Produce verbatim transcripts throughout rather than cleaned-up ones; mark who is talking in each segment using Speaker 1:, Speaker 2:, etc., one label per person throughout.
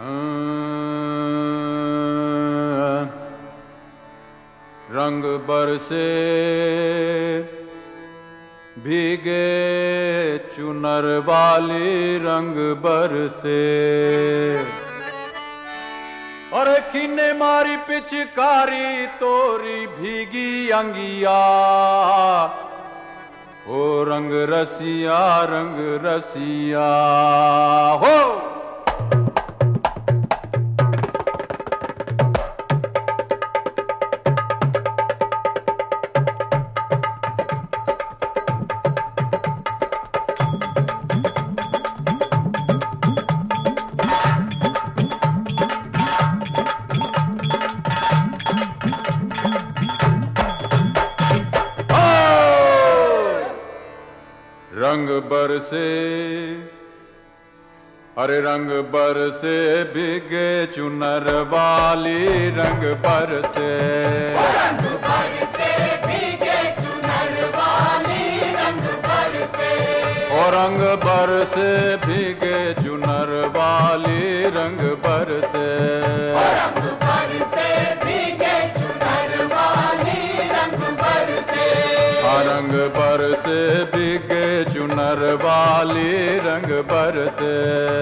Speaker 1: रंग बरसे भीगे चुनर वाली रंग बरसे। अरे किन्ने मारी पिचकारी तोरी भीगी अंगिया, ओ रंग रसिया रंग रसिया हो। रंग बरसे अरे रंग बरसे भीगे चुनर वाली रंग बरसे।
Speaker 2: रंग बरसे भीगे चुनर वाली रंग बरसे।
Speaker 1: ओ रंग बरसे भीगे चुनर वाली रंग बरसे।
Speaker 2: रंग बरसे भीगे चुनर वाली रंग बरसे।
Speaker 1: रंग बरसे भीगे चुनर वाली रंग बरसे।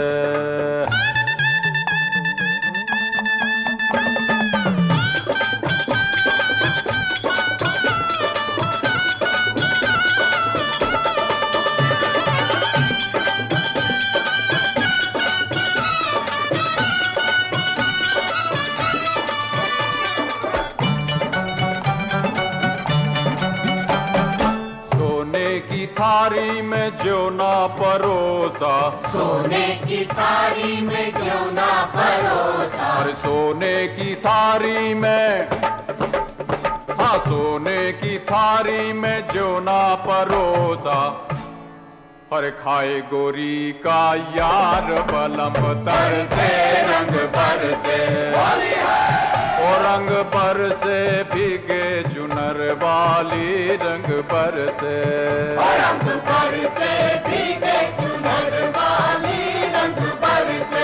Speaker 1: की थारी में जो ना परोसा,
Speaker 2: सोने की थारी में जो ना परोसा।
Speaker 1: अरे सोने की थारी में, हाँ सोने की थारी में जो ना परोसा। हर खाए गोरी का यार बलम तर से रंग बरसे। ओ रंग बरसे भीगे चुनर वाली रंग बरसे।
Speaker 2: रंग बरसे भीगे चुनर वाली रंग बरसे।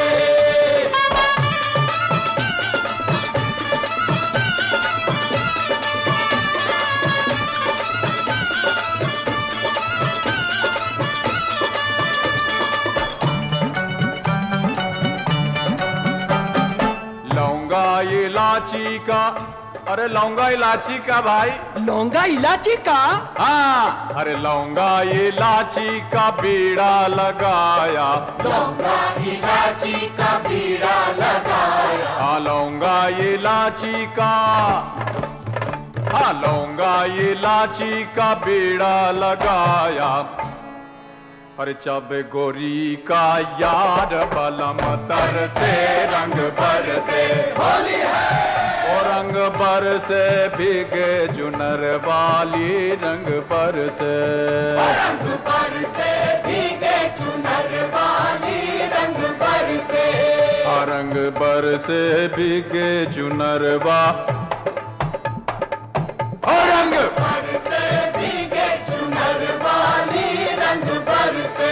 Speaker 1: लौंगा इलाची का, अरे लौंगा इलाची का भाई।
Speaker 3: लौंगा इलाची का?
Speaker 1: हाँ अरे लौंगा इलाची का बीड़ा लगाया।
Speaker 2: लौंगा इलाची का बीड़ा लगाया।
Speaker 1: हाँ लौंगा इलाची का, हाँ लौंगा इलाची का बीड़ा लगाया। अरे चब गोरी का यार बलम तर से रंग बरसे।
Speaker 2: होली है
Speaker 1: ओ रंग बरसे भीगे चुनर वाली रंग बरसे।
Speaker 2: रंग बरसे भीगे चुनर वाली रंग बरसे।
Speaker 1: रंग बरसे भीगे चुनर वा, रंग
Speaker 2: बरसे भीगे चुनर वाली रंग बरसे।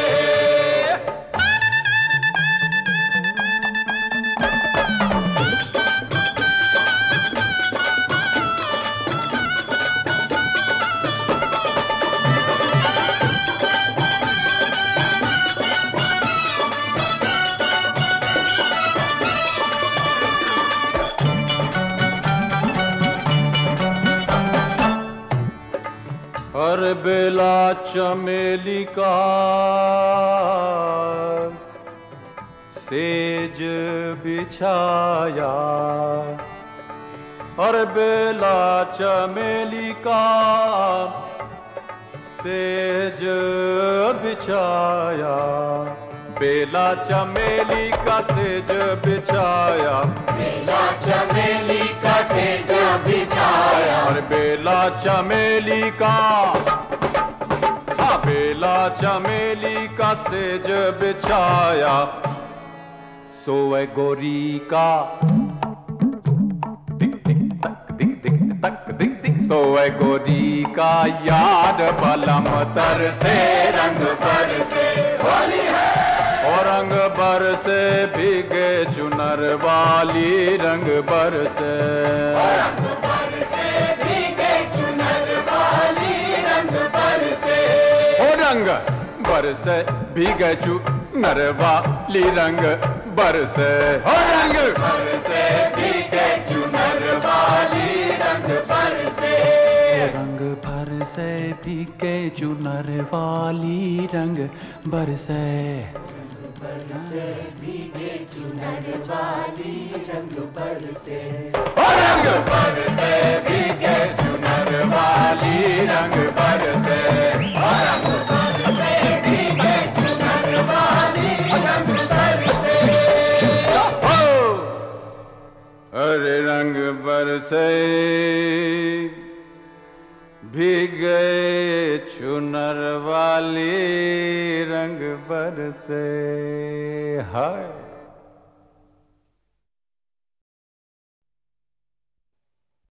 Speaker 1: हर बेला चमेली का सेज बिछाया। हर बेला चमेली का सेज बिछाया। बेला चमेली का सेज बिछाया।
Speaker 2: बेला चमेली का सेज बिछाया।
Speaker 1: और बेला चमेली का, हाँ बेला चमेली का सेज बिछाया। सोए गोरी का दिक दिक तक दिक दिक तक दिक दिक। सोए गोरी का याद बलम तर से रंग बरसे।
Speaker 2: होली है
Speaker 1: और रंग बरसे भीगे चुनर वाली रंग बरसे
Speaker 2: रंग बरसे भीगे चुनर वाली रंग बरसे
Speaker 1: ओ रंग बरसे भीगे चुनर वाली रंग बरसे ओ रंग
Speaker 2: बरसे भीगे चुनर वाली रंग बरसे
Speaker 3: रंग बरसे भीगे चुनर वाली रंग बरसे
Speaker 2: बरसे भीगे चुनर वाली रंग बरसे
Speaker 1: ओ रंग बरसे भीगे चुनर वाली रंग बरसे
Speaker 2: रंग बरसे भीगे चुनर वाली रंग बरसे
Speaker 1: अरे रंग बरसे भीगे चुनर वाली रंग बरसे हाय।